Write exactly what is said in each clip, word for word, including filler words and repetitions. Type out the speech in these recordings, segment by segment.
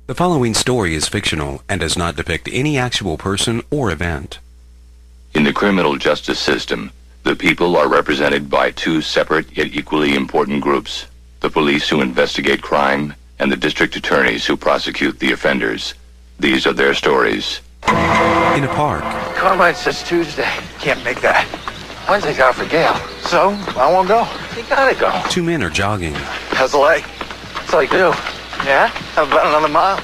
The following story is fictional and does not depict any actual person or event. In the criminal justice system, the people are represented by two separate yet equally important groups: the police who investigate crime and the district attorneys who prosecute the offenders. These are their stories. In a park. Carmine says Tuesday. Can't make that. Wednesday's out for Gail. So, I won't go. You gotta go. Two men are jogging. How's the leg? That's all you do. Yeah? How about another mile?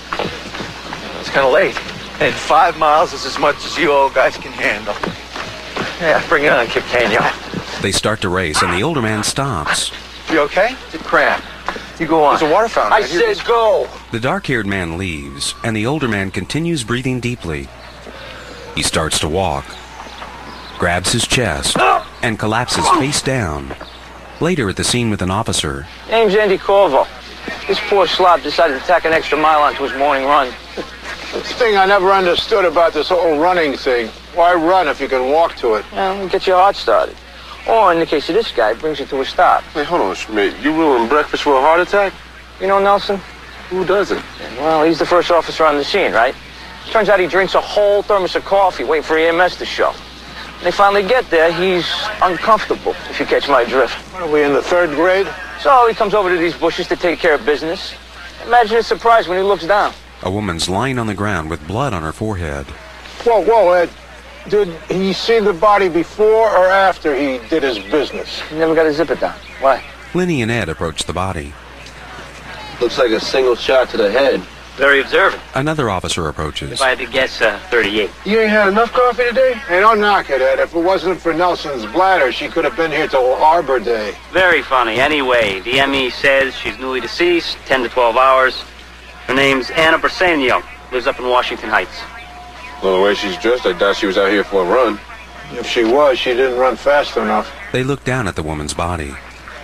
It's kind of late. And five miles is as much as you old guys can handle. Yeah, bring it on, Kip Canyon. They start to race, and the older man stops. You okay? It's a cramp. You go on. There's a water fountain. I right said here. Go! The dark-haired man leaves, and the older man continues breathing deeply. He starts to walk, grabs his chest, and collapses face down. Later at the scene with an officer. Name's Andy Corvo. This poor slob decided to tack an extra mile onto his morning run. This thing I never understood about this whole running thing. Why run if you can walk to it? Well, get your heart started. Or, in the case of this guy, brings you to a stop. Hey, hold on, Schmidt. You ruined breakfast for a heart attack? You know Nelson? Who doesn't? Well, he's the first officer on the scene, right? Turns out he drinks a whole thermos of coffee waiting for E M S to show. When they finally get there, he's uncomfortable, if you catch my drift. What, are we in the third grade? So he comes over to these bushes to take care of business. Imagine his surprise when he looks down. A woman's lying on the ground with blood on her forehead. Whoa, whoa, Ed. Did he see the body before or after he did his business? He never got his zipper down. Why? Lenny and Ed approach the body. Looks like a single shot to the head. Very observant. Another officer approaches. If I had to guess, uh, thirty-eight. You ain't had enough coffee today? Hey, don't knock it, Ed. If it wasn't for Nelson's bladder, she could have been here till Arbor Day. Very funny. Anyway, the M E says she's newly deceased, ten to twelve hours. Her name's Anna Briseno. Lives up in Washington Heights. Well, the way she's dressed, I doubt she was out here for a run. If she was, she didn't run fast enough. They look down at the woman's body.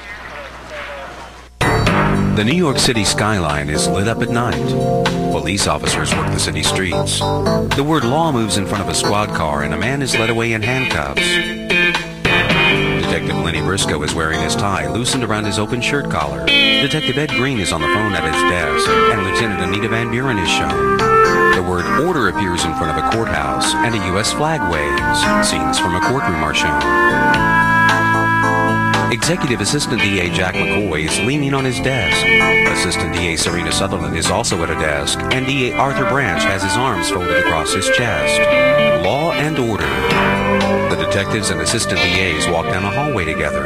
The New York City skyline is lit up at night. Police officers work the city streets. The word law moves in front of a squad car, and a man is led away in handcuffs. Detective Lenny Briscoe is wearing his tie loosened around his open shirt collar. Detective Ed Green is on the phone at his desk, and Lieutenant Anita Van Buren is shown. The word order appears in front of a courthouse, and a U S flag waves. Scenes from a courtroom are shown. Executive Assistant D A Jack McCoy is leaning on his desk. Assistant D A Serena Sutherland is also at a desk, and D A Arthur Branch has his arms folded across his chest. Law and order. The detectives and assistant D As walk down a hallway together.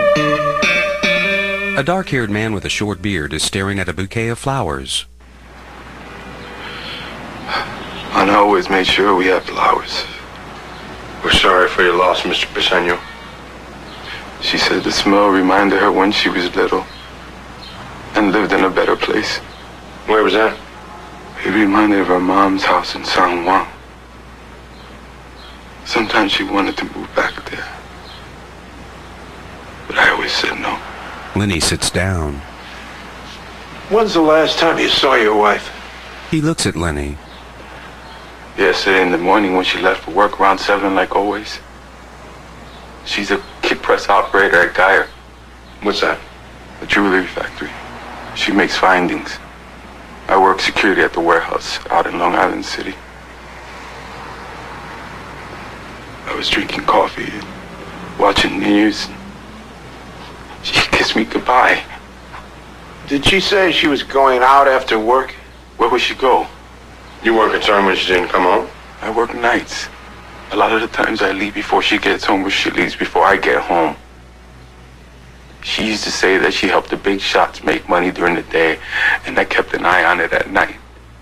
A dark-haired man with a short beard is staring at a bouquet of flowers. Anna always made sure we had flowers. We're sorry for your loss, Mister Briseno. She said the smell reminded her when she was little and lived in a better place. Where was that? It reminded her of her mom's house in San Juan. Sometimes she wanted to move back there, but I always said no. Lenny sits down. When's the last time you saw your wife? He looks at Lenny. Yesterday in the morning when she left for work around seven, like always. She's a kick press operator at Geyer. What's that? A jewelry factory. She makes findings. I work security at the warehouse out in Long Island City. I was drinking coffee and watching news. She kissed me goodbye. Did she say she was going out after work? Where would she go? You weren't concerned when she didn't come home? I work nights. A lot of the times I leave before she gets home, or she leaves before I get home. She used to say that she helped the big shots make money during the day, and I kept an eye on it at night.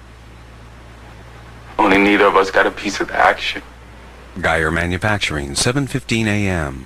Only neither of us got a piece of the action. Geyer Manufacturing, seven fifteen a m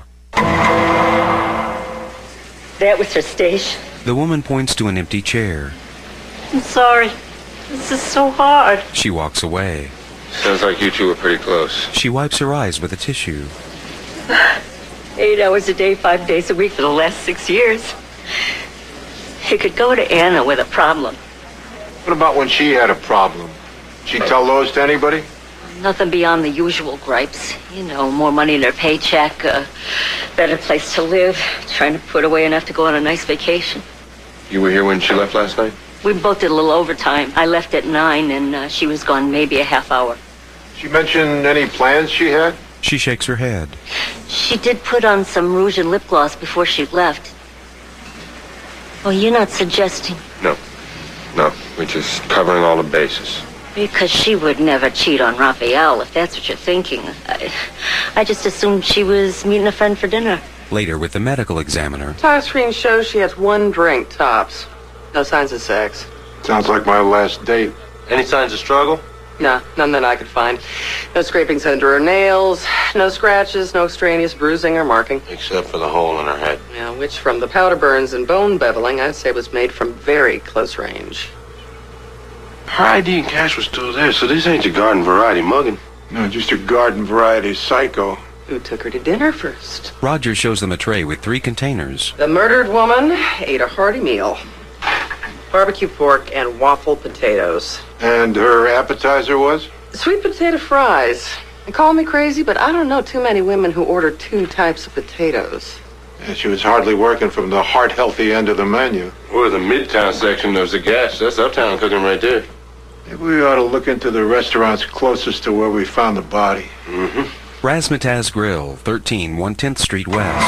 That was her station. The woman points to an empty chair. I'm sorry. This is so hard. She walks away. Sounds like you two were pretty close. She wipes her eyes with a tissue. Eight hours a day, five days a week for the last six years. He could go to Anna with a problem. What about when she had a problem? She tell those to anybody? Nothing beyond the usual gripes. You know, more money in her paycheck, a better place to live, trying to put away enough to go on a nice vacation. You were here when she left last night? We both did a little overtime. I left at nine, and uh, she was gone maybe a half hour. She mentioned any plans she had? She shakes her head. She did put on some rouge and lip gloss before she left. Oh, you're not suggesting? No. No, we're just covering all the bases. Because she would never cheat on Raphael, if that's what you're thinking. I, I just assumed she was meeting a friend for dinner. Later with the medical examiner. Tire screen shows she has one drink, tops. No signs of sex. Sounds like my last date. Any signs of struggle? No, none that I could find. No scrapings under her nails, no scratches, no extraneous bruising or marking. Except for the hole in her head. Yeah, which from the powder burns and bone beveling, I'd say was made from very close range. Her I D and cash was still there, so this ain't your garden variety mugging. No, just a garden variety psycho. Who took her to dinner first? Roger shows them a tray with three containers. The murdered woman ate a hearty meal. Barbecue pork and waffle potatoes. And her appetizer was? Sweet potato fries. And call me crazy, but I don't know too many women who order two types of potatoes. Yeah, she was hardly working from the heart-healthy end of the menu. Or the Midtown section of the gas. That's uptown cooking right there. Maybe we ought to look into the restaurants closest to where we found the body. Mm-hmm. Razzmatazz Grill, thirteen one tenth Street West.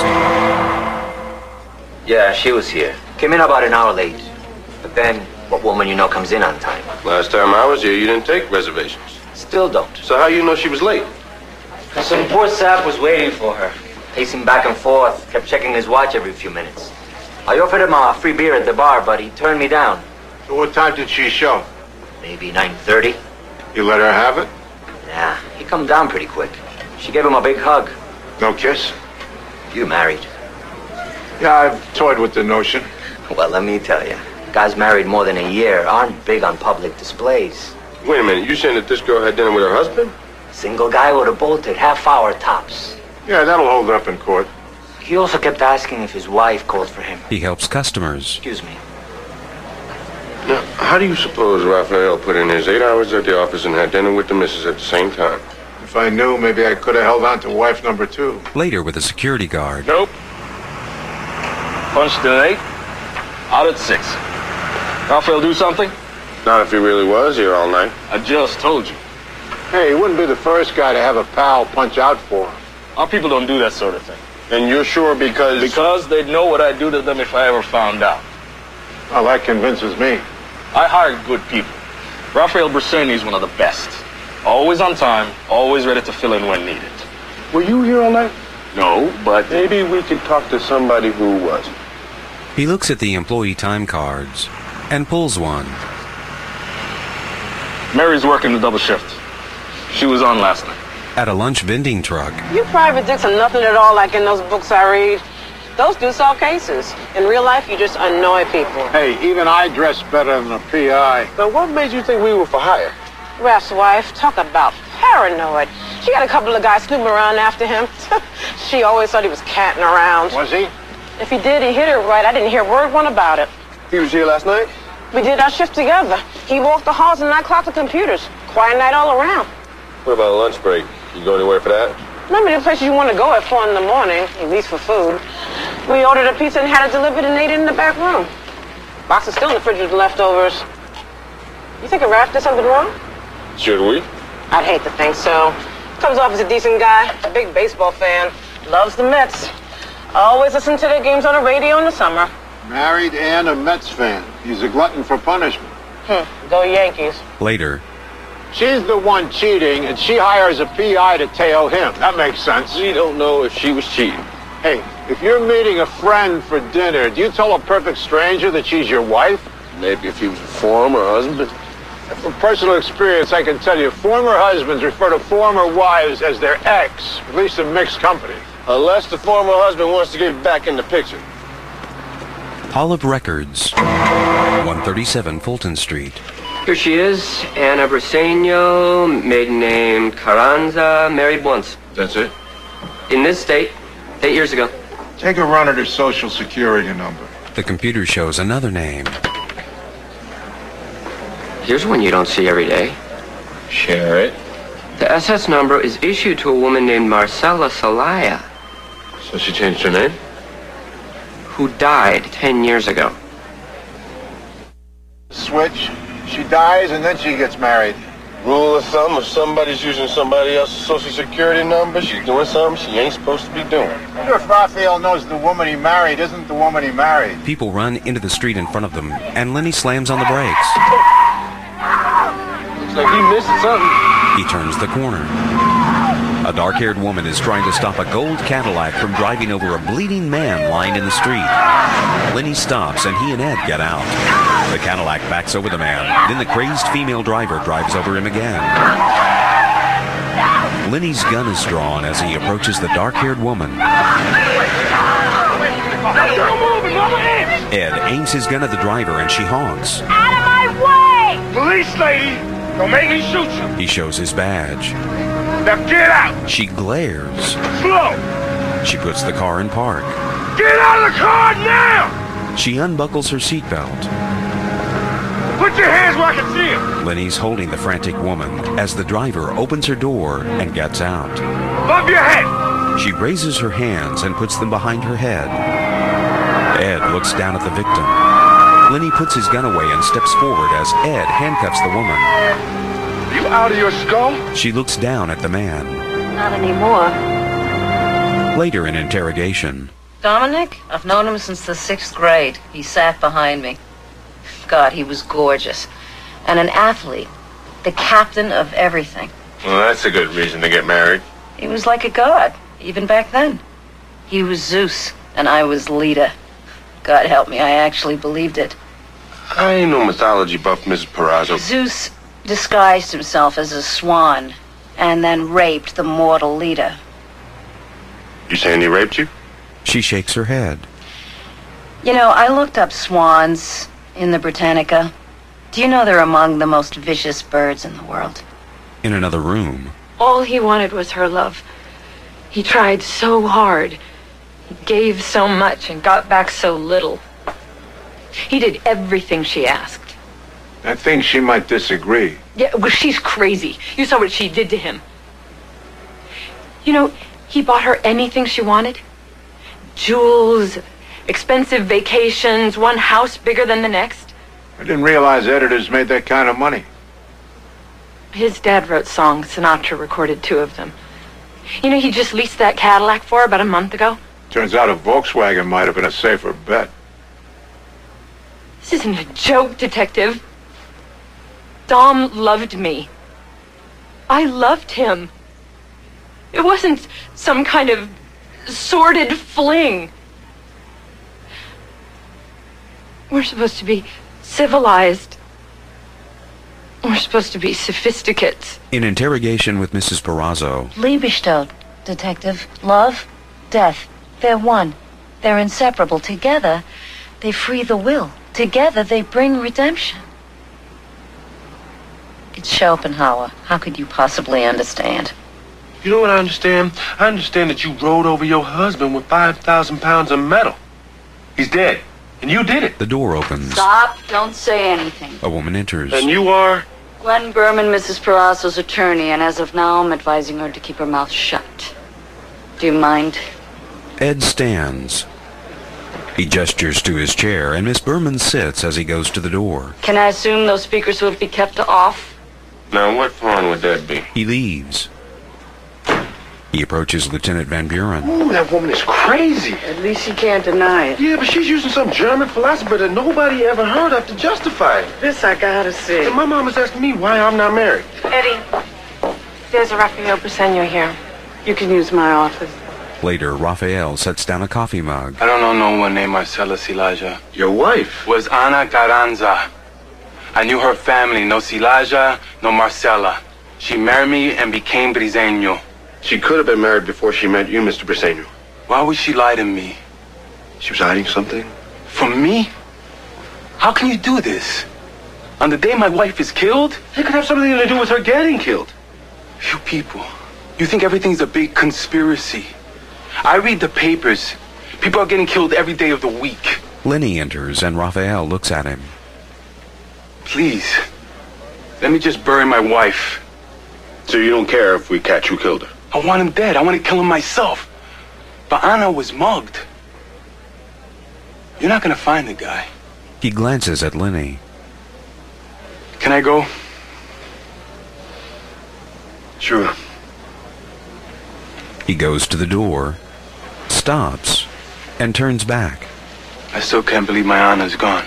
Yeah, she was here. Came in about an hour late. But then, what woman you know comes in on time? Last time I was here, you didn't take reservations. Still don't. So how you know she was late? Some poor sap was waiting for her. Pacing back and forth, kept checking his watch every few minutes. I offered him a free beer at the bar, but he turned me down. So what time did she show? Maybe nine thirty. You let her have it? Nah, he come down pretty quick. She gave him a big hug. No kiss? You married? Yeah, I've toyed with the notion. Well, let me tell you. Guys married more than a year aren't big on public displays. Wait a minute, you saying that this girl had dinner with her husband? Single guy would have bolted, half hour tops. Yeah, that'll hold up in court. He also kept asking if his wife called for him. He helps customers. Excuse me. Now, how do you suppose Raphael put in his eight hours at the office and had dinner with the missus at the same time? If I knew, maybe I could have held on to wife number two. Later with a security guard. Nope. Punch till eight, out at six. Raphael do something? Not if he really was here all night. I just told you. Hey, he wouldn't be the first guy to have a pal punch out for him. Our people don't do that sort of thing. And you're sure because... Because they'd know what I'd do to them if I ever found out. Well, that convinces me. I hire good people. Raphael Bressani's one of the best. Always on time, always ready to fill in when needed. Were you here all night? No, but... Maybe we could talk to somebody who was. He looks at the employee time cards and pulls one. Mary's working the double shift. She was on last night. At a lunch vending truck. You private dicks are nothing at all like in those books I read. Those do solve cases. In real life, you just annoy people. Hey, even I dress better than a P I. Now, what made you think we were for hire? Raph's wife, talk about paranoid. She got a couple of guys snooping around after him. She always thought he was catting around. Was he? If he did, he hit her right. I didn't hear word one about it. He was here last night? We did our shift together. He walked the halls and I clocked the computers. Quiet night all around. What about a lunch break? You go anywhere for that? Remember the places you want to go at four in the morning, at least for food. We ordered a pizza and had it delivered and ate it in the back room. Box is still in the fridge with the leftovers. You think a Raph did something wrong? Should we? I'd hate to think so. Comes off as a decent guy, a big baseball fan, loves the Mets. Always listen to their games on the radio in the summer. Married and a Mets fan. He's a glutton for punishment. Hmm. Go Yankees. Later. She's the one cheating, and she hires a P I to tail him. That makes sense. We don't know if she was cheating. Hey, if you're meeting a friend for dinner, do you tell a perfect stranger that she's your wife? Maybe if he was a former husband. From personal experience, I can tell you, former husbands refer to former wives as their ex, at least in mixed company. Unless the former husband wants to get back in the picture. Hall of Records, one thirty-seven Fulton Street. Here she is, Anna Briseno, maiden name Carranza, married once. That's it? In this state, eight years ago. Take a run at her social security number. The computer shows another name. Here's one you don't see every day. Share it. The S S number is issued to a woman named Marcella Salaya. So she changed her name? Who died ten years ago. switch. She dies and then she gets married. Rule of thumb, if somebody's using somebody else's social security number, she's doing something she ain't supposed to be doing. I wonder if Raphael knows the woman he married isn't the woman he married. People run into the street in front of them, and Lenny slams on the brakes. Looks like he missed something. He turns the corner. A dark-haired woman is trying to stop a gold Cadillac from driving over a bleeding man lying in the street. Lenny stops, and he and Ed get out. The Cadillac backs over the man. Then the crazed female driver drives over him again. Lenny's gun is drawn as he approaches the dark-haired woman. Ed aims his gun at the driver, and she honks. Out of my way! Police lady! Don't make me shoot you! He shows his badge. Now get out! She glares. Slow! She puts the car in park. Get out of the car now! She unbuckles her seatbelt. Put your hands where I can see them! Lenny's holding the frantic woman as the driver opens her door and gets out. Above your head! She raises her hands and puts them behind her head. Ed looks down at the victim. Lenny puts his gun away and steps forward as Ed handcuffs the woman. You out of your skull? She looks down at the man. Not anymore. Later in interrogation. Dominic? I've known him since the sixth grade. He sat behind me. God, he was gorgeous. And an athlete. The captain of everything. Well, that's a good reason to get married. He was like a god, even back then. He was Zeus, and I was Leda. God help me, I actually believed it. I ain't no mythology buff, Missus Perazzo. Zeus disguised himself as a swan, and then raped the mortal Leda. You saying he raped you? She shakes her head. You know, I looked up swans in the Britannica. Do you know they're among the most vicious birds in the world? In another room. All he wanted was her love. He tried so hard. He gave so much and got back so little. He did everything she asked. I think she might disagree. Yeah, well, she's crazy. You saw what she did to him. You know, he bought her anything she wanted. Jewels, expensive vacations, one house bigger than the next. I didn't realize editors made that kind of money. His dad wrote songs. Sinatra recorded two of them. You know, he just leased that Cadillac for her about a month ago. Turns out a Volkswagen might have been a safer bet. This isn't a joke, Detective. Dom loved me. I loved him. It wasn't some kind of sordid fling. We're supposed to be civilized. We're supposed to be sophisticates. In interrogation with Missus Perazzo. Liebestod, Detective. Love, death. They're one. They're inseparable. Together, they free the will. Together, they bring redemption. It's Schopenhauer. How could you possibly understand? You know what I understand? I understand that you rode over your husband with five thousand pounds of metal. He's dead. And you did it. The door opens. Stop. Don't say anything. A woman enters. And you are? Gwen Berman, Missus Perazzo's attorney, and as of now, I'm advising her to keep her mouth shut. Do you mind? Ed stands. He gestures to his chair, and Miss Berman sits as he goes to the door. Can I assume those speakers will be kept off? Now, what fun would that be? He leaves. He approaches Lieutenant Van Buren. Ooh, that woman is crazy. At least she can't deny it. Yeah, but she's using some German philosopher that nobody ever heard of to justify it. This I gotta see. And my mama's asking me why I'm not married. Eddie, there's a Raphael Briseño here. You can use my office. Later, Raphael sets down a coffee mug. I don't know no one named Marcela Silaja. Your wife? Was Ana Carranza. I knew her family, no Silaja, no Marcela. She married me and became Briseño. She could have been married before she met you, Mister Briseño. Why would she lie to me? She was hiding something? From me? How can you do this? On the day my wife is killed? It could have something to do with her getting killed. You people, you think everything's a big conspiracy. I read the papers. People are getting killed every day of the week. Lenny enters and Raphael looks at him. Please, let me just bury my wife. So you don't care if we catch who killed her? I want him dead. I want to kill him myself. But Anna was mugged. You're not going to find the guy. He glances at Lenny. Can I go? Sure. He goes to the door, stops, and turns back. I still can't believe my Anna's gone.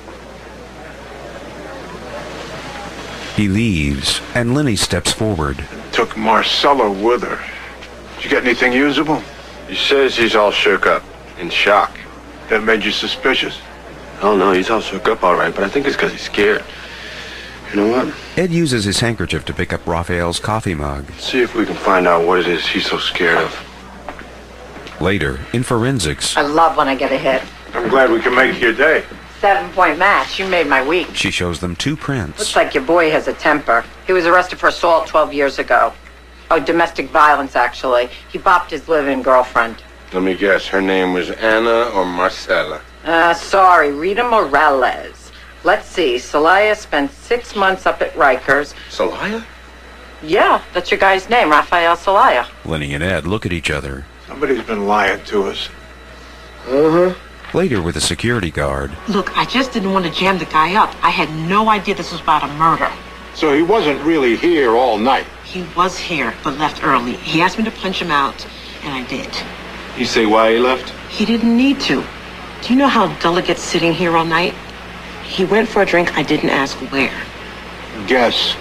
He leaves, and Lenny steps forward. Took Marcella with her. Did you get anything usable? He says he's all shook up, in shock. That made you suspicious? Oh, no, he's all shook up all right, but I think it's because he's scared. You know what? Ed uses his handkerchief to pick up Raphael's coffee mug. See if we can find out what it is he's so scared of. Later, in forensics, I love when I get a hit. I'm glad we can make your day. Seven-point match. You made my week. she shows them two prints. Looks like your boy has a temper. He was arrested for assault twelve years ago. Oh, domestic violence, actually. He bopped his live-in girlfriend. Let me guess, her name was Anna or Marcella? Uh, sorry, Rita Morales. Let's see, Celaya spent six months up at Rikers. Celaya? Yeah, that's your guy's name, Raphael Celaya. Lenny and Ed look at each other. Somebody's been lying to us. Uh-huh. Later, with a security guard, Look, I just didn't want to jam the guy up. I had no idea this was about a murder. So he wasn't really here all night. He was here, but left early. He asked me to punch him out, and I did. You say why he left? He didn't need to. Do you know how dull it gets sitting here all night? He went for a drink. I didn't ask where. Guess.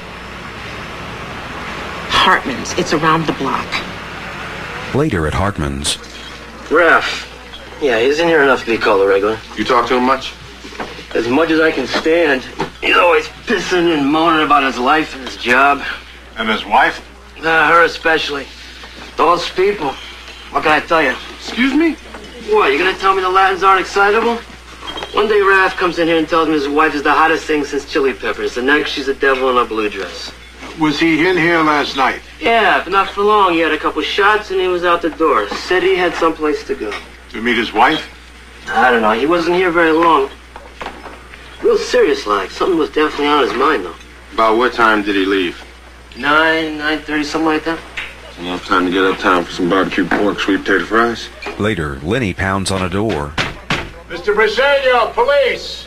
Hartman's. It's around the block. later at Hartman's. Raph. Yeah, he isn't here enough to be called a regular. You talk to him much? As much as I can stand. He's always pissing and moaning about his life and his job. And his wife? Uh, her especially. Those people. What can I tell you? Excuse me? What, you gonna tell me the Latins aren't excitable? One day Raph comes in here and tells me his wife is the hottest thing since Chili Peppers. The next she's a devil in a blue dress. Was he in here last night? Yeah, but not for long. He had a couple shots and he was out the door. Said he had someplace to go. To meet his wife? I don't know. He wasn't here very long. Real serious like. Something was definitely on his mind, though. About what time did he leave? Nine, nine thirty, something like that. Enough time to get uptown for some barbecue pork, sweet potato fries? Later, Lenny pounds on a door. Mister Briseño, police!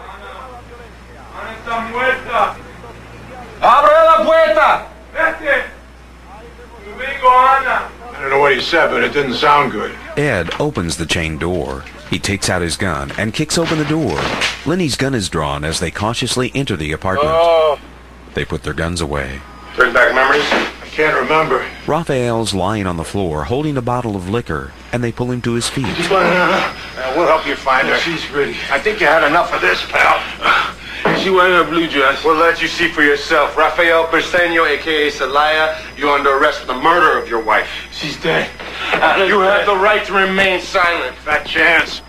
Abre la puerta! Vete! Domingo, Ana! I don't know what he said, but it didn't sound good. Ed opens the chain door. He takes out his gun and kicks open the door. Lenny's gun is drawn as they cautiously enter the apartment. Oh. They put their guns away. Bring back memories? I can't remember. Raphael's lying on the floor holding a bottle of liquor, and they pull him to his feet. Uh, uh, we'll help you find her. She's ready. I think you had enough of this, pal. She wearing her blue dress. We'll let you see for yourself. Rafael Briseño, a k a. Celaya, you're under arrest for the murder of your wife. She's dead. You have the right to remain silent. Fat chance.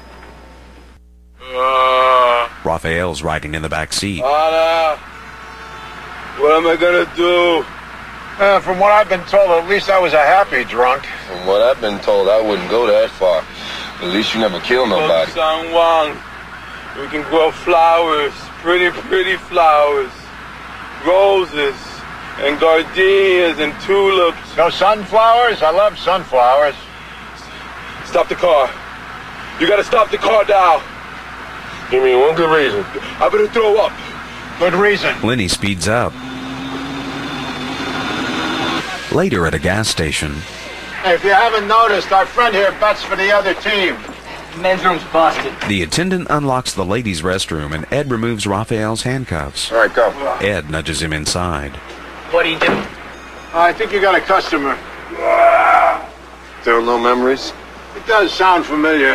Uh, Raphael's riding in the back seat. Ana, what am I gonna do? Uh, from what I've been told, at least I was a happy drunk. From what I've been told, I wouldn't go that far. At least you never killed nobody. Go to San Juan. We can grow flowers, pretty, pretty flowers. Roses and gardenias and tulips. No sunflowers? I love sunflowers. Stop the car. You gotta stop the car now. Give me one good reason. I'm gonna throw up. Good reason. Lenny speeds up. Later at a gas station. Hey, if you haven't noticed, our friend here bets for the other team. Men's room's busted. The attendant unlocks the ladies' restroom, and Ed removes Raphael's handcuffs. All right, go. Ed nudges him inside. What'd he do? I think you got a customer. Still no memories? It does sound familiar.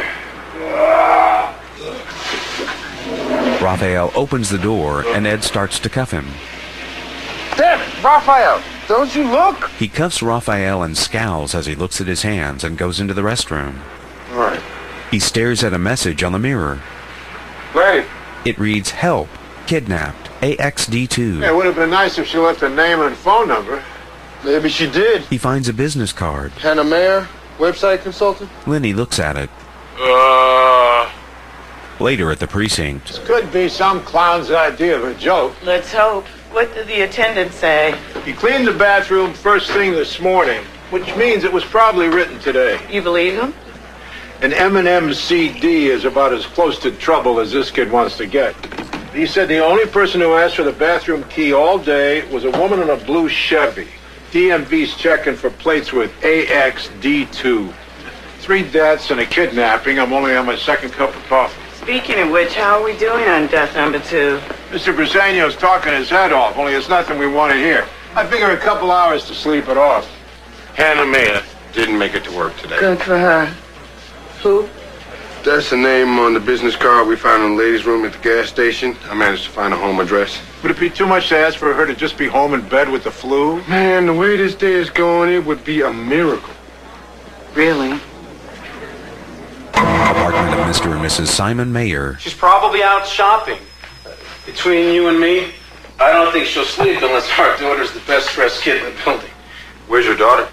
Raphael opens the door, and Ed starts to cuff him. Damn it, Raphael! Don't you look? He cuffs Raphael and scowls as he looks at his hands and goes into the restroom. All right. He stares at a message on the mirror. Right. It reads, "Help, kidnapped, A X D two. Yeah, it would have been nice if she left a name and phone number. Maybe she did. He finds a business card. Hannah Mayer, website consultant? Lenny looks at it. Uh, Later at the precinct. This could be some clown's idea of a joke. Let's hope. What did the attendant say? He cleaned the bathroom first thing this morning, which means it was probably written today. You believe him? An M and M C D is about as close to trouble as this kid wants to get. He said the only person who asked for the bathroom key all day was a woman in a blue Chevy. D M V's checking for plates with A X D two. Three deaths and a kidnapping. I'm only on my second cup of coffee. Speaking of which, how are we doing on death number two? Mister Briseno's talking his head off, only it's nothing we want to hear. I figure a couple hours to sleep it off. Hannah Mayer didn't make it to work today. Good for her. Who? That's the name on the business card we found in the ladies' room at the gas station. I managed to find a home address. Would it be too much to ask for her to just be home in bed with the flu? Man, the way this day is going, it would be a miracle. Really? Apartment of Mister and Missus Simon Mayer. She's probably out shopping. Between you and me, I don't think she'll sleep unless our daughter's the best dressed kid in the building. Where's your daughter?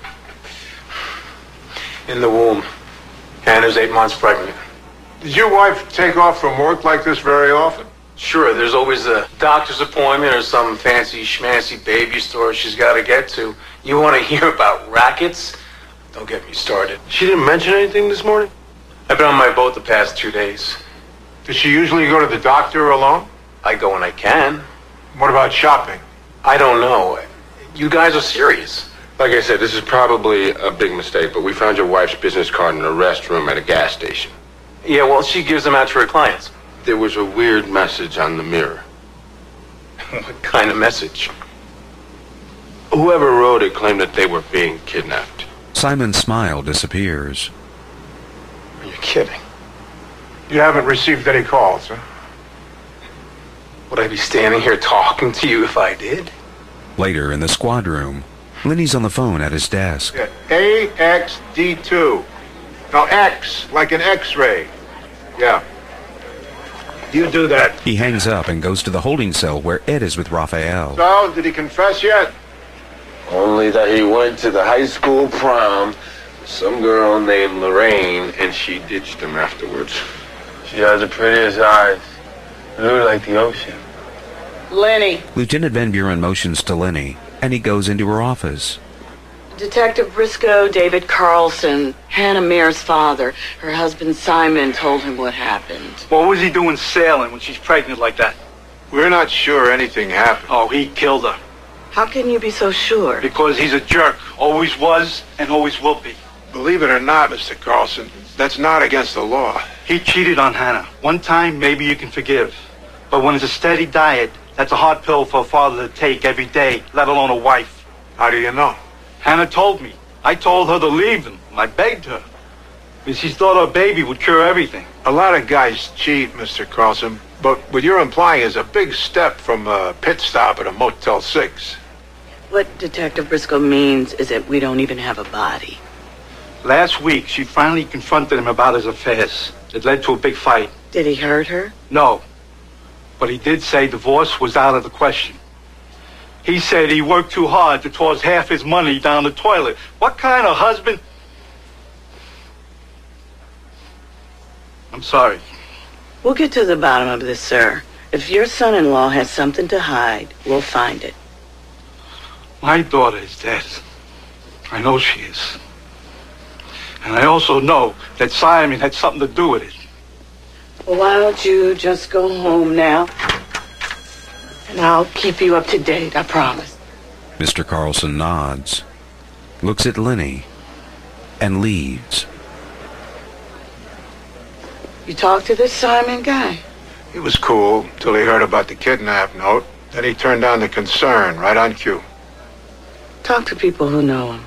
In the womb. Hannah's eight months pregnant. Does your wife take off from work like this very often? Sure, there's always a doctor's appointment or some fancy schmancy baby store she's got to get to. You want to hear about rackets? Don't get me started. She didn't mention anything this morning? I've been on my boat the past two days. Does she usually go to the doctor alone? I go when I can. What about shopping? I don't know. You guys are serious. Like I said, this is probably a big mistake, but we found your wife's business card in a restroom at a gas station. Yeah, well, she gives them out to her clients. There was a weird message on the mirror. What kind of message? Whoever wrote it claimed that they were being kidnapped. Simon's smile disappears. Are you kidding? You haven't received any calls, huh? Would I be standing here talking to you if I did? Later in the squad room, Lenny's on the phone at his desk. Yeah, A X D two. No, X, like an X-ray. Yeah. You do that. He hangs up and goes to the holding cell where Ed is with Raphael. So, did he confess yet? Only that he went to the high school prom with some girl named Lorraine, and she ditched him afterwards. She has the prettiest eyes. Blue like the ocean. Lenny. Lieutenant Van Buren motions to Lenny, and he goes into her office. Detective Briscoe, David Carlson, Hannah Mayer's father. Her husband Simon told him what happened. What was he doing sailing when she's pregnant like that? We're not sure anything happened. Oh, he killed her. How can you be so sure? Because he's a jerk. Always was and always will be. Believe it or not, Mister Carlson, that's not against the law. He cheated on Hannah. One time, maybe you can forgive. But when it's a steady diet, that's a hard pill for a father to take every day, let alone a wife. How do you know? Hannah told me. I told her to leave him. I begged her. Because she thought her baby would cure everything. A lot of guys cheat, Mister Carlson, but what you're implying is a big step from a pit stop at a Motel six. What Detective Briscoe means is that we don't even have a body. Last week, she finally confronted him about his affairs. It led to a big fight. Did he hurt her? No. But he did say divorce was out of the question. He said he worked too hard to toss half his money down the toilet. What kind of husband? I'm sorry. We'll get to the bottom of this, sir. If your son-in-law has something to hide, we'll find it. My daughter is dead. I know she is. And I also know that Simon had something to do with it. Well, why don't you just go home now? And I'll keep you up to date, I promise. Mister Carlson nods, looks at Lenny, and leaves. You talked to this Simon guy? He was cool till he heard about the kidnap note. Then he turned down the concern right on cue. Talk to people who know him.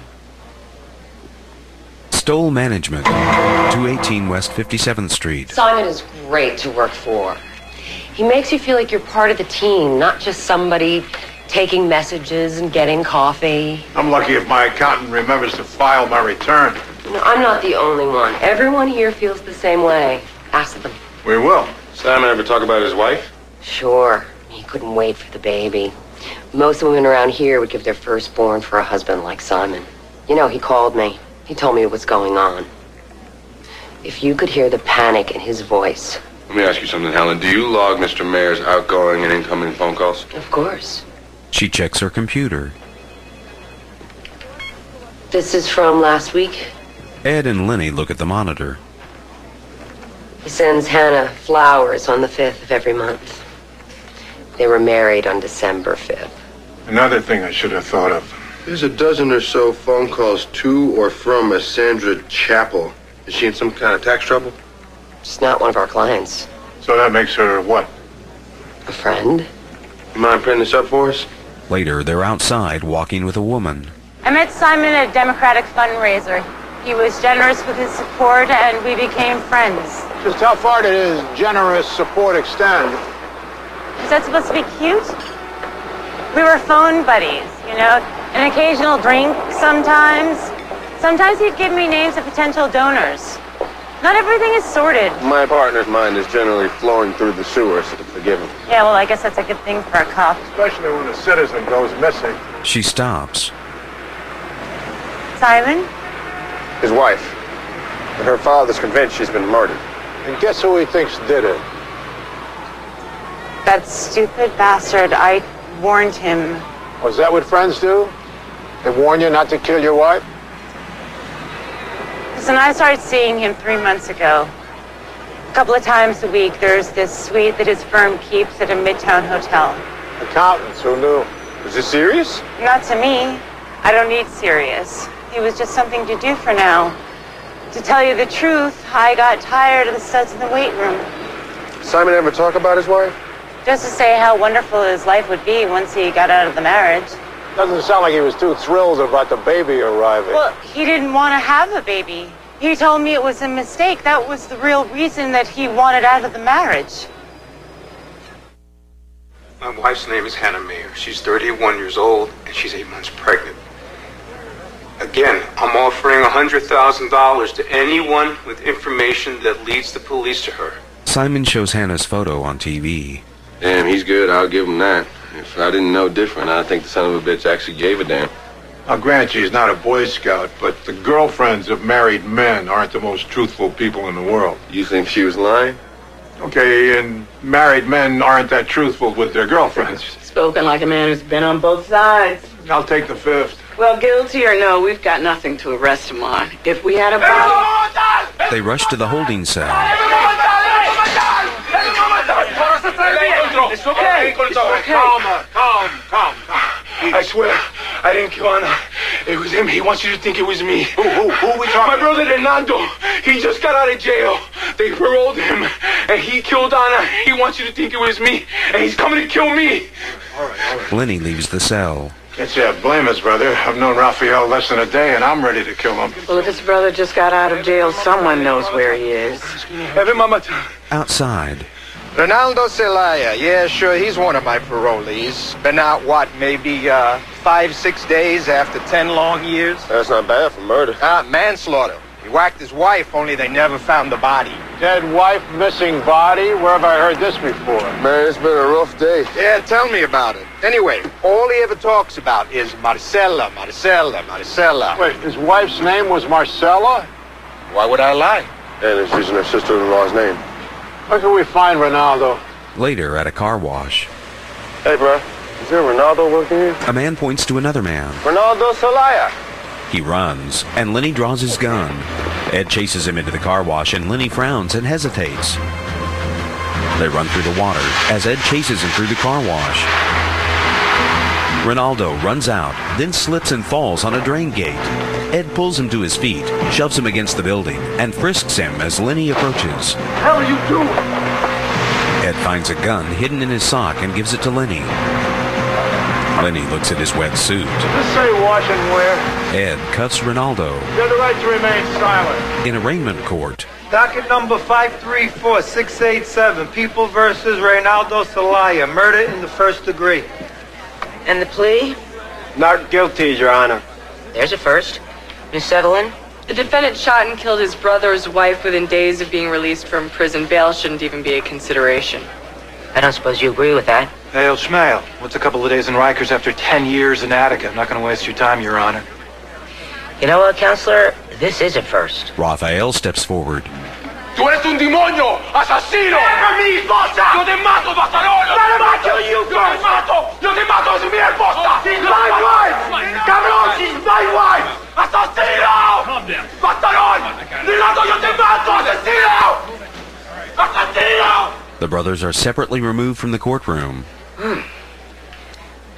Stoll Management, two eighteen West fifty-seventh Street. Simon is great to work for. He makes you feel like you're part of the team, not just somebody taking messages and getting coffee. I'm lucky if my accountant remembers to file my return. No, I'm not the only one. Everyone here feels the same way. Ask them. We will. Simon ever talk about his wife? Sure. He couldn't wait for the baby. Most women around here would give their firstborn for a husband like Simon. You know, he called me. He told me what's going on. If you could hear the panic in his voice. Let me ask you something, Helen. Do you log Mister Mayer's outgoing and incoming phone calls? Of course. She checks her computer. This is from last week. Ed and Lenny look at the monitor. He sends Hannah flowers on the fifth of every month. They were married on December fifth. Another thing I should have thought of. There's a dozen or so phone calls to or from a Sandra Chapel. Is she in some kind of tax trouble? She's not one of our clients. So that makes her what? A friend. You mind printing this up for us? Later, they're outside walking with a woman. I met Simon at a Democratic fundraiser. He was generous with his support, and we became friends. Just how far did his generous support extend? Is that supposed to be cute? We were phone buddies, you know, an occasional drink sometimes. Sometimes he'd give me names of potential donors. Not everything is sorted. My partner's mind is generally flowing through the sewer, so forgive him. Yeah, well, I guess that's a good thing for a cop. Especially when a citizen goes missing. She stops. Simon? His wife. And her father's convinced she's been murdered. And guess who he thinks did it? That stupid bastard. I warned him. Was that what friends do? They warn you not to kill your wife? Listen, I started seeing him three months ago. A couple of times a week, there's this suite that his firm keeps at a Midtown hotel. Accountants, who knew? Was this serious? Not to me. I don't need serious. It was just something to do for now. To tell you the truth, I got tired of the studs in the weight room. Simon ever talk about his wife? Just to say how wonderful his life would be once he got out of the marriage. Doesn't sound like he was too thrilled about the baby arriving. Well, he didn't want to have a baby. He told me it was a mistake. That was the real reason that he wanted out of the marriage. My wife's name is Hannah Mayer. She's thirty-one years old, and she's eight months pregnant. Again, I'm offering one hundred thousand dollars to anyone with information that leads the police to her. Simon shows Hannah's photo on T V. Damn, he's good. I'll give him that. If I didn't know different, I think the son of a bitch actually gave a damn. I'll grant she's not a Boy Scout, but the girlfriends of married men aren't the most truthful people in the world. You think she was lying? Okay, and married men aren't that truthful with their girlfriends. Spoken like a man who's been on both sides. I'll take the fifth. Well, guilty or no, we've got nothing to arrest him on. If we had a body... They rush to the holding cell. It's okay. It's okay. Calm, calm, calm, calm. I swear, I didn't kill Anna. It was him. He wants you to think it was me. Who, who, who are we talking about? My brother Hernando. He just got out of jail. They paroled him, and he killed Anna. He wants you to think it was me, and he's coming to kill me. All right, all right. Lenny leaves the cell. Can't say I blame his brother. I've known Raphael less than a day, and I'm ready to kill him. Well, if his brother just got out of jail, someone knows where he is. Outside. Ronaldo Celaya. Yeah, sure, he's one of my parolees. Been out, what, maybe uh, five, six days after ten long years? That's not bad for murder. Ah, manslaughter. He whacked his wife, only they never found the body. Dead wife, missing body? Where have I heard this before? Man, it's been a rough day. Yeah, tell me about it. Anyway, all he ever talks about is Marcella, Marcella, Marcella. Wait, his wife's name was Marcella? Why would I lie? And it's using her sister-in-law's name. Where can we find Ronaldo? Later, at a car wash. Hey, bro. Is there Ronaldo working here? A man points to another man. Ronaldo Celaya. He runs, and Lenny draws his gun. Ed chases him into the car wash, and Lenny frowns and hesitates. They run through the water as Ed chases him through the car wash. Ronaldo runs out, then slips and falls on a drain gate. Ed pulls him to his feet, shoves him against the building, and frisks him as Lenny approaches. What the hell are you doing? Ed finds a gun hidden in his sock and gives it to Lenny. Lenny looks at his wet suit. Does this say wash and wear? Ed cuffs Ronaldo. You have the right to remain silent. In arraignment court. Docket number five three four six eight seven, People versus Reynaldo Celaya, murder in the first degree. And the plea? Not guilty, Your Honor. There's a first. Miss Evelyn? The defendant shot and killed his brother's wife within days of being released from prison. Bail shouldn't even be a consideration. I don't suppose you agree with that? Hey, Schmail, what's a couple of days in Rikers after ten years in Attica? I'm not going to waste your time, Your Honor. You know what, Counselor? This is a first. Rafael steps forward. Tú eres un demonio, asesino. ¡Deja mi esposa! Yo te mato, bastardo. Yo te kill you first. Yo te mato. Yo te mato, es mi esposa. She's my wife. Cabrón, she's my wife. Asesino. Bastardo. Ronaldo, yo te mato, asesino. Asesino. The brothers are separately removed from the courtroom. Hmm.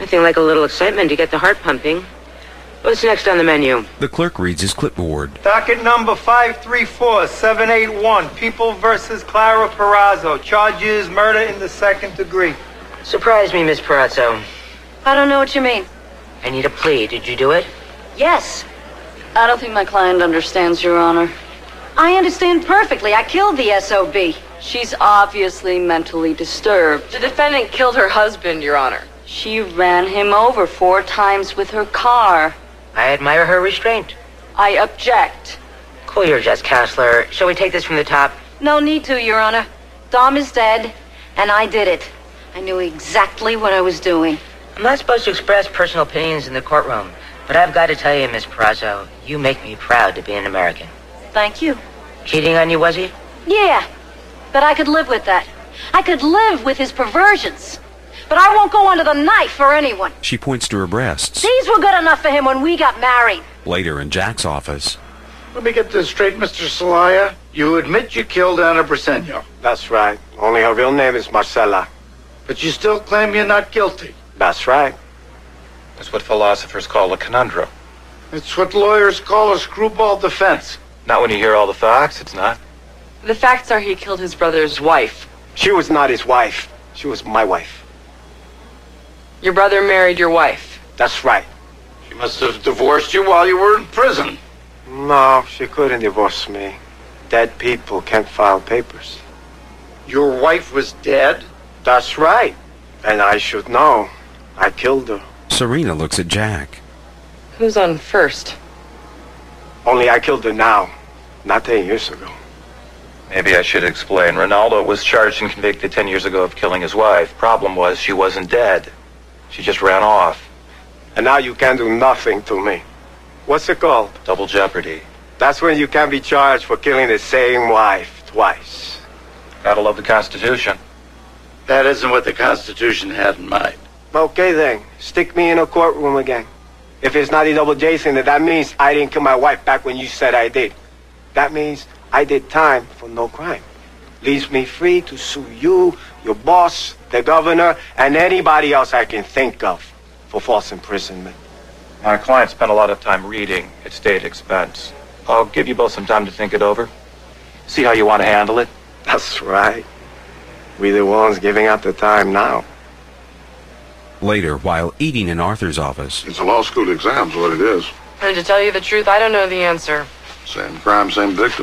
Anything like a little excitement to get the heart pumping. What's next on the menu? The clerk reads his clipboard. Docket number five three four seven eight one, People versus Clara Perazzo. Charges murder in the second degree. Surprise me, Miss Perazzo. I don't know what you mean. I need a plea. Did you do it? Yes. I don't think my client understands, Your Honor. I understand perfectly. I killed the S O B. She's obviously mentally disturbed. The defendant killed her husband, Your Honor. She ran him over four times with her car. I admire her restraint. I object. Cool your jets, Counselor. Shall we take this from the top? No need to, Your Honor. Dom is dead, and I did it. I knew exactly what I was doing. I'm not supposed to express personal opinions in the courtroom, but I've got to tell you, Miss Perazzo, you make me proud to be an American. Thank you. Cheating on you, was he? Yeah, but I could live with that. I could live with his perversions. But I won't go under the knife for anyone. She points to her breasts. These were good enough for him when we got married. Later in Jack's office. Let me get this straight, Mister Celaya. You admit you killed Ana Briseño. That's right. Only her real name is Marcela. But you still claim you're not guilty. That's right. That's what philosophers call a conundrum. It's what lawyers call a screwball defense. Not when you hear all the facts, it's not. The facts are he killed his brother's wife. She was not his wife. She was my wife. Your brother married your wife. That's right. She must have divorced you while you were in prison. No, she couldn't divorce me. Dead people can't file papers. Your wife was dead? That's right. And I should know. I killed her. Serena looks at Jack. Who's on first? Only I killed her now, not ten years ago. Maybe I should explain. Ronaldo was charged and convicted ten years ago of killing his wife. Problem was, she wasn't dead. She just ran off. And now you can't do nothing to me. What's it called? Double jeopardy. That's when you can be charged for killing the same wife twice. Gotta love the Constitution. That isn't what the Constitution had in mind. Okay then, stick me in a courtroom again. If it's not a double Jason, then that means I didn't kill my wife back when you said I did. That means I did time for no crime. Leaves me free to sue you, your boss, the governor, and anybody else I can think of for false imprisonment. My client spent a lot of time reading at state expense. I'll give you both some time to think it over. See how you want to handle it. That's right. We're the ones giving out the time now. Later, while eating in Arthur's office. It's a law school exam's what it is. And to tell you the truth, I don't know the answer. Same crime, same victim.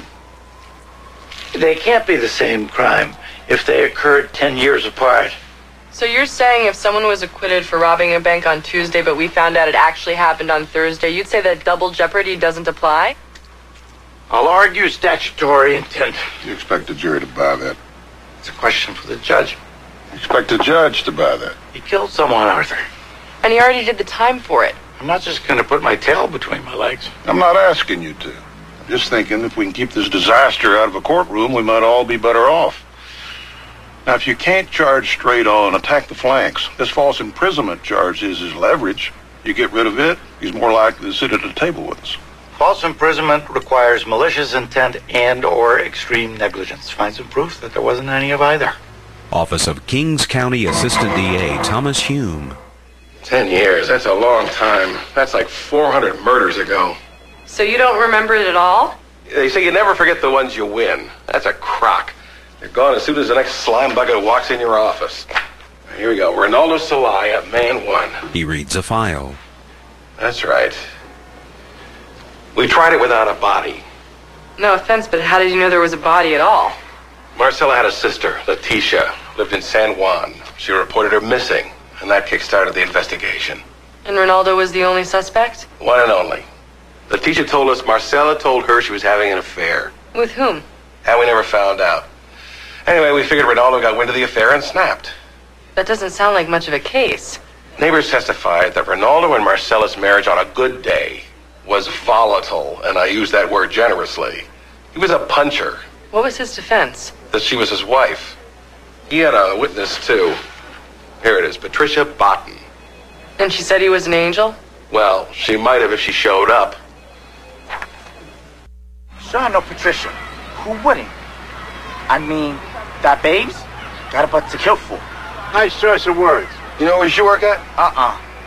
They can't be the same crime if they occurred ten years apart. So you're saying if someone was acquitted for robbing a bank on Tuesday, but we found out it actually happened on Thursday, you'd say that double jeopardy doesn't apply? I'll argue statutory intent. You expect the jury to buy that? It's a question for the judge. You expect the judge to buy that? He killed someone, Arthur. And he already did the time for it. I'm not just going to put my tail between my legs. I'm not asking you to. I'm just thinking if we can keep this disaster out of a courtroom, we might all be better off. Now, if you can't charge straight on, attack the flanks. This false imprisonment charge is his leverage. You get rid of it, he's more likely to sit at a table with us. False imprisonment requires malicious intent and or extreme negligence. Find some proof that there wasn't any of either. Office of Kings County Assistant D A Thomas Hume. Ten years, that's a long time. That's like four hundred murders ago. So you don't remember it at all? They say you never forget the ones you win. That's a crock. They're gone as soon as the next slime bucket walks in your office. Here we go. Ronaldo Celaya, man one. He reads a file. That's right. We tried it without a body. No offense, but how did you know there was a body at all? Marcella had a sister, Leticia, lived in San Juan. She reported her missing, and that kick-started the investigation. And Ronaldo was the only suspect? One and only. Leticia told us Marcella told her she was having an affair. With whom? And we never found out. Anyway, we figured Ronaldo got wind of the affair and snapped. That doesn't sound like much of a case. Neighbors testified that Ronaldo and Marcella's marriage on a good day was volatile, and I use that word generously. He was a puncher. What was his defense? That she was his wife. He had a witness, too. Here it is, Patricia Botten. And she said he was an angel? Well, she might have if she showed up. Sure, no, Patricia. Who wouldn't? I mean, that babes got a butt to kill for. Nice choice of words. You know where she work at? Uh-uh.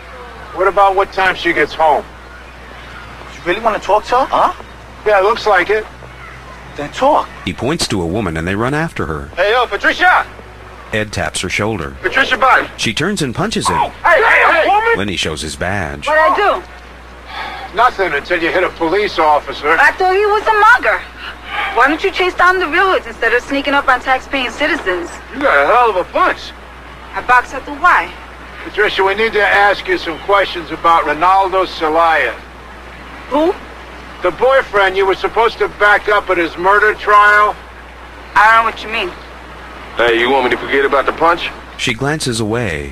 What about what time she gets home? You really want to talk to her? Huh? Yeah, looks like it. Then talk. He points to a woman and they run after her. Hey, yo, Patricia! Ed taps her shoulder. Patricia Barton! She turns and punches him. Oh, hey, hey, hey, woman! Lenny shows his badge. What'd I do? Nothing until you hit a police officer. I thought he was a mugger. Why don't you chase down the real hoods instead of sneaking up on tax-paying citizens? You got a hell of a punch. I box at the Y. Patricia, we need to ask you some questions about Ronaldo Celaya. Who? The boyfriend you were supposed to back up at his murder trial. I don't know what you mean. Hey, you want me to forget about the punch? She glances away.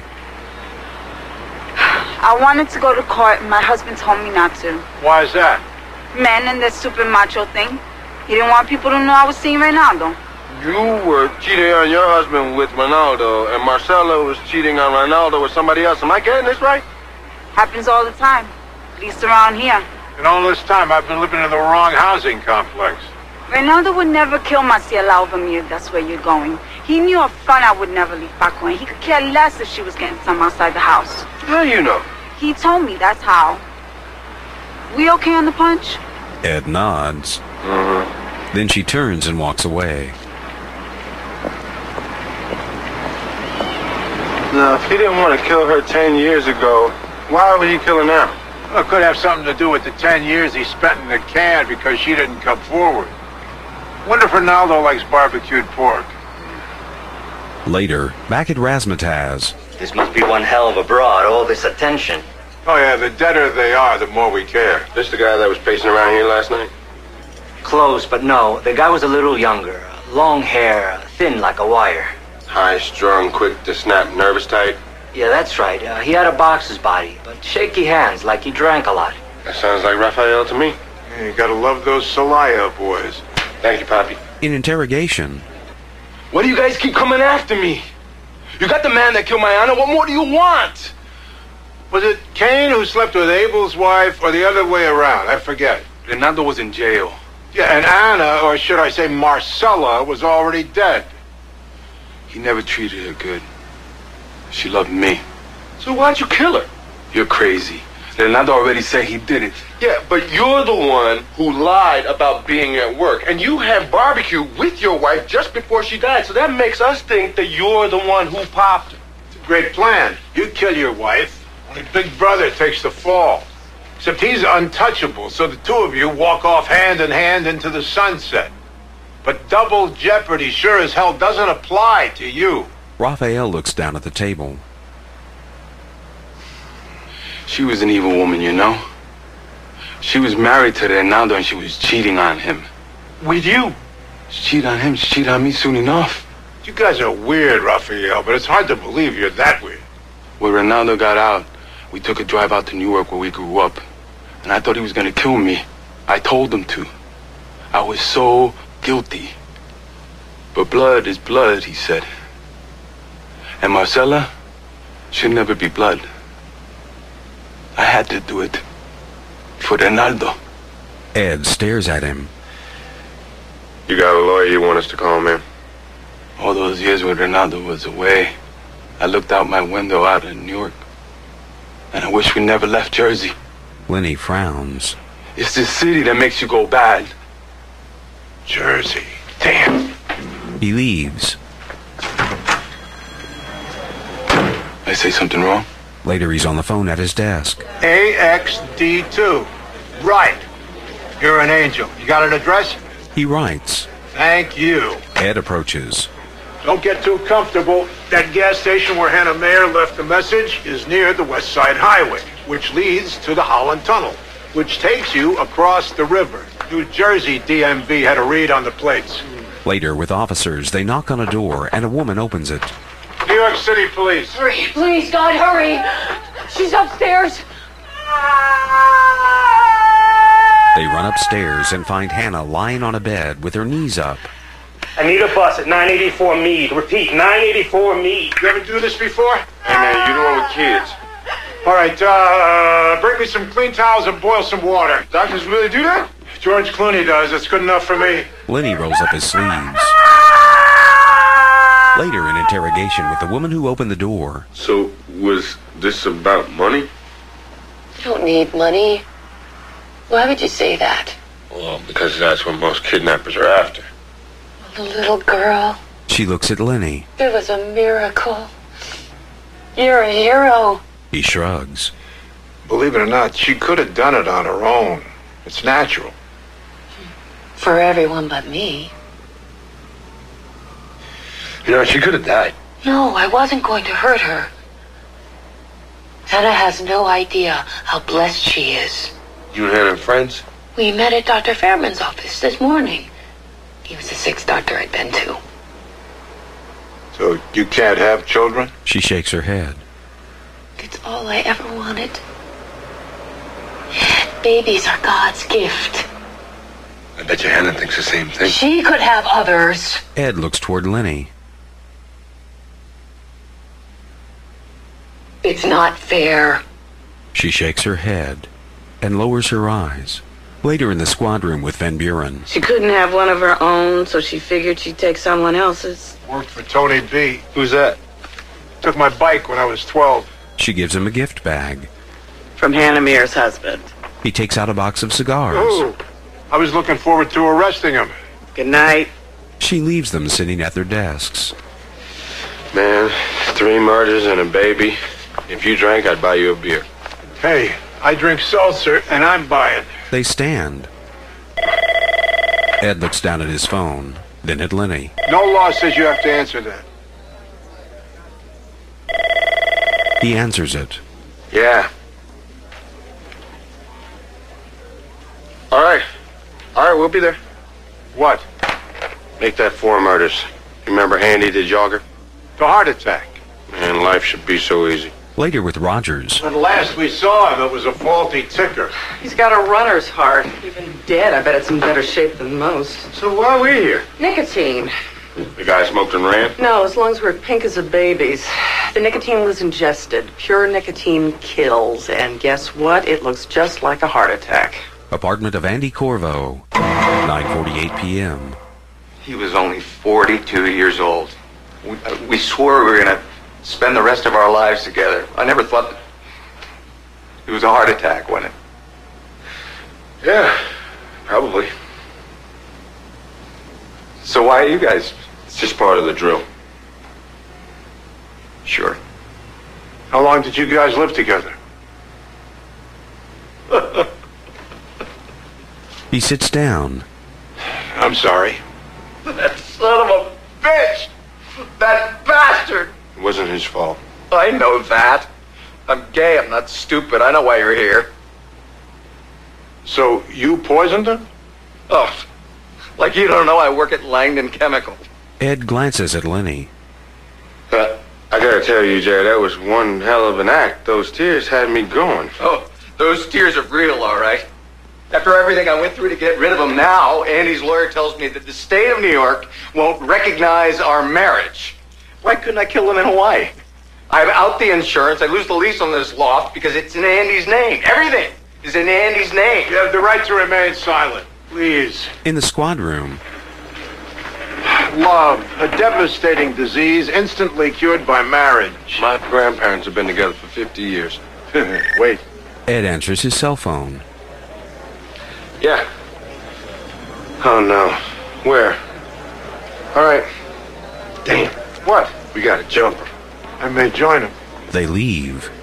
I wanted to go to court and my husband told me not to. Why is that? Men and this stupid macho thing. He didn't want people to know I was seeing Ronaldo. You were cheating on your husband with Ronaldo, and Marcella was cheating on Ronaldo with somebody else. Am I getting this right? Happens all the time. At least around here. And all this time I've been living in the wrong housing complex. Ronaldo would never kill Marcela over me if that's where you're going. He knew up front I would never leave Paco, and he could care less if she was getting some outside the house. How you know? He told me, that's how. We okay on the punch? Ed nods. Mm-hmm. Then she turns and walks away. Now, if he didn't want to kill her ten years ago, why would he kill her now? Well, it could have something to do with the ten years he spent in the can because she didn't come forward. Wonder if Ronaldo likes barbecued pork. Later, back at Razzmatazz. This must be one hell of a broad, all this attention. Oh yeah, the deader they are, the more we care. This the guy that was pacing around here last night? Close, but no. The guy was a little younger. Long hair, thin like a wire. High-strung, quick to snap, nervous type? Yeah, that's right. Uh, he had a boxer's body, but shaky hands, like he drank a lot. That sounds like Raphael to me. Yeah, you gotta love those Celaya boys. Thank you, Poppy. In interrogation. Why do you guys keep coming after me? You got the man that killed my Anna. What more do you want? Was it Cain who slept with Abel's wife, or the other way around? I forget. Ronaldo was in jail. Yeah, and Anna, or should I say Marcella, was already dead. He never treated her good. She loved me. So why'd you kill her? You're crazy. Ronaldo already said he did it. Yeah, but you're the one who lied about being at work. And you had barbecue with your wife just before she died. So that makes us think that you're the one who popped her. It's a great plan. You kill your wife, only Big Brother takes the fall. Except he's untouchable, so the two of you walk off hand in hand into the sunset. But double jeopardy sure as hell doesn't apply to you. Raphael looks down at the table. She was an evil woman, you know? She was married to Ronaldo and she was cheating on him. With you? She cheated on him, she cheated on me soon enough. You guys are weird, Raphael, but it's hard to believe you're that weird. When Ronaldo got out, we took a drive out to Newark where we grew up. And I thought he was gonna kill me. I told him to. I was so guilty. But blood is blood, he said. And Marcella should never be blood. I had to do it. For Ronaldo. Ed stares at him. You got a lawyer you want us to call, man? All those years when Ronaldo was away, I looked out my window out in New York. And I wish we never left Jersey. Lenny frowns. It's this city that makes you go bad. Jersey. Damn. He leaves. I say something wrong? Later, he's on the phone at his desk. A X D two. Right. You're an angel. You got an address? He writes. Thank you. Ed approaches. Don't get too comfortable. That gas station where Hannah Mayer left the message is near the West Side Highway, which leads to the Holland Tunnel, which takes you across the river. New Jersey D M V had a read on the plates. Later, with officers, they knock on a door and a woman opens it. New York City Police. Hurry, please, God, hurry. She's upstairs. They run upstairs and find Hannah lying on a bed with her knees up. I need a bus at nine eighty-four Mead. Repeat, nine eighty-four Mead. You ever do this before? Hey, man, you the one with kids. All right, uh, bring me some clean towels and boil some water. Doctors really do that? George Clooney does. It's good enough for me. Lenny rolls up his sleeves. Later, in interrogation with the woman who opened the door. So, was this about money? need money. Why would you say that? Well, because that's what most kidnappers are after. The little girl. She looks at Lenny. It was a miracle. You're a hero. He shrugs. Believe it or not, she could have done it on her own. It's natural. For everyone but me. You know, she could have died. No, I wasn't going to hurt her. Hannah has no idea how blessed she is. You and Hannah friends? We met at Doctor Fairman's office this morning. He was the sixth doctor I'd been to. So you can't have children? She shakes her head. It's all I ever wanted. Babies are God's gift. I bet you Hannah thinks the same thing. She could have others. Ed looks toward Lenny. It's not fair. She shakes her head and lowers her eyes. Later in the squad room with Van Buren. She couldn't have one of her own, so she figured she'd take someone else's. Worked for Tony B. Who's that? Took my bike when I was twelve. She gives him a gift bag. From Hannah Mear's husband. He takes out a box of cigars. Oh, I was looking forward to arresting him. Good night. She leaves them sitting at their desks. Man, three murders and a baby. If you drank, I'd buy you a beer. Hey, I drink seltzer, and I'm buying. They stand. Ed looks down at his phone, then at Lenny. No law says you have to answer that. He answers it. Yeah. All right. All right, we'll be there. What? Make that four murders. Remember Handy the jogger? The heart attack. Man, life should be so easy. Later with Rogers. When last we saw him, it was a faulty ticker. He's got a runner's heart. Even dead, I bet it's in better shape than most. So why are we here? Nicotine. The guy smoked and ran? No, his lungs were pink as a baby's. The nicotine was ingested. Pure nicotine kills. And guess what? It looks just like a heart attack. Apartment of Andy Corvo. nine forty-eight p.m. He was only forty-two years old. We, uh, we swore we were going to spend the rest of our lives together. I never thought that it was a heart attack, wasn't it? Yeah, probably. So why are you guys? It's just part of the drill. Sure. How long did you guys live together? He sits down. I'm sorry. That son of a bitch! That bastard! It wasn't his fault. I know that. I'm gay, I'm not stupid. I know why you're here. So you poisoned him? Oh, like you don't know I work at Langdon Chemical. Ed glances at Lenny. Uh, I gotta tell you, Jerry, that was one hell of an act. Those tears had me going. Oh, those tears are real, all right. After everything I went through to get rid of him, now Andy's lawyer tells me that the state of New York won't recognize our marriage. Why couldn't I kill him in Hawaii? I'm out the insurance. I lose the lease on this loft because it's in Andy's name. Everything is in Andy's name. You have the right to remain silent. Please. In the squad room. Love, a devastating disease instantly cured by marriage. My grandparents have been together for fifty years. Wait. Ed answers his cell phone. Yeah. Oh, no. Where? All right. Damn. What? We got a jumper. I may join him. They leave.